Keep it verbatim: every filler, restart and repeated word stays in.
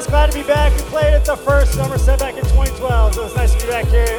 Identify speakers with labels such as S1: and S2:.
S1: guys. Glad to be back. We played at the first Summer Set back in twenty twelve, so it's nice to be back here